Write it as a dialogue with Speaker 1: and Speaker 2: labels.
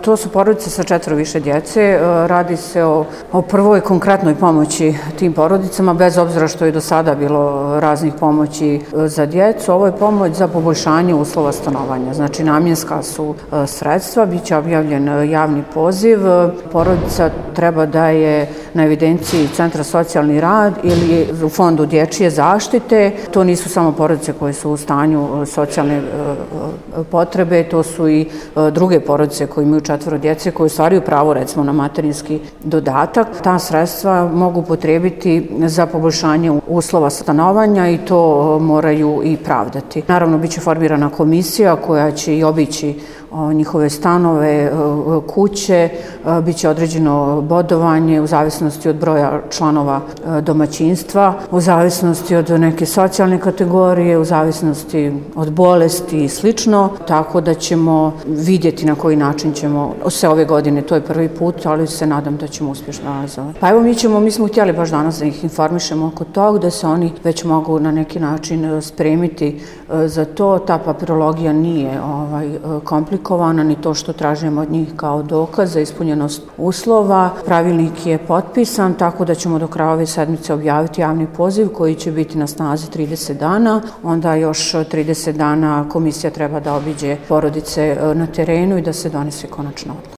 Speaker 1: To su porodice sa 4 više djece. Radi se o prvoj konkretnoj pomoći tim porodicama, bez obzira što je do sada bilo raznih pomoći za djecu. Ovo je pomoć za poboljšanje uslova stanovanja. Znači, namjenska su sredstva, bit će objavljen javni poziv. Porodica treba da je na evidenciji Centra socijalni rad ili u Fondu dječje zaštite. To nisu samo porodice koje su u stanju socijalne potrebe, to su i druge porodice koje imaju 4 djece, koje ostvaruju pravo, recimo, na materinski dodatak. Ta sredstva mogu upotrijebiti za poboljšanje uslova stanovanja i to moraju i pravdati. Naravno, bit će formirana komisija koja će i obići njihove stanove, kuće, bit će određeno bodovanje u zavisnosti od broja članova domaćinstva, u zavisnosti od neke socijalne kategorije, u zavisnosti od bolesti i slično, tako da ćemo vidjeti na koji način ćemo sve ove godine, to je prvi put, ali se nadam da ćemo uspješno realizovati. Pa evo, mi smo htjeli baš danas da ih informišemo oko toga, da se oni već mogu na neki način spremiti za to. Ta papirologija nije komplikovana, ni to što tražimo od njih kao dokaz za ispunjenost uslova. Pravilnik je potpisan, tako da ćemo do kraja ove sedmice objaviti javni poziv koji će biti na snazi 30 dana. Onda još 30 dana komisija treba da obiđe porodice na terenu i da se donese konačna odluka.